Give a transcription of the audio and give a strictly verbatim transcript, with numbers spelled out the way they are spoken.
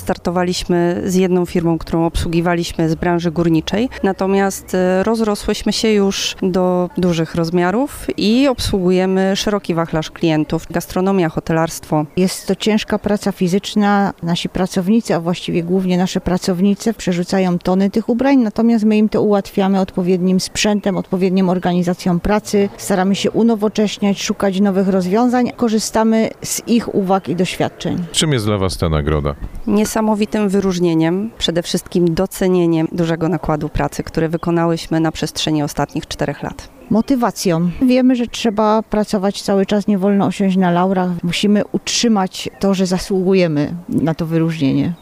startowaliśmy z jedną firmą, którą obsługiwaliśmy z branży górniczej, natomiast rozrosłyśmy się już do dużych rozmiarów i obsługujemy szeroki wachlarz klientów, gastronomia, hotelarstwo. Jest to ciężka praca fizyczna. Nasi pracownicy, a właściwie głównie nasze pracownice przerzucają tony tych ubrań, natomiast my im to ułatwiamy odpowiednim sprzętem, odpowiednią organizacją pracy. Staramy się unowocześniać, szukać nowych rozwiązań. Korzystamy z ich uwag i doświadczeń. Czym jest dla Was ta nagroda? Niesamowitym wyróżnieniem, przede wszystkim docenieniem dużego nakładu pracy, który wykonałyśmy na przestrzeni ostatnich czterech lat. Motywacją. Wiemy, że trzeba pracować cały czas, nie wolno osiąść na laurach. Musimy utrzymać to, że zasługujemy na to wyróżnienie.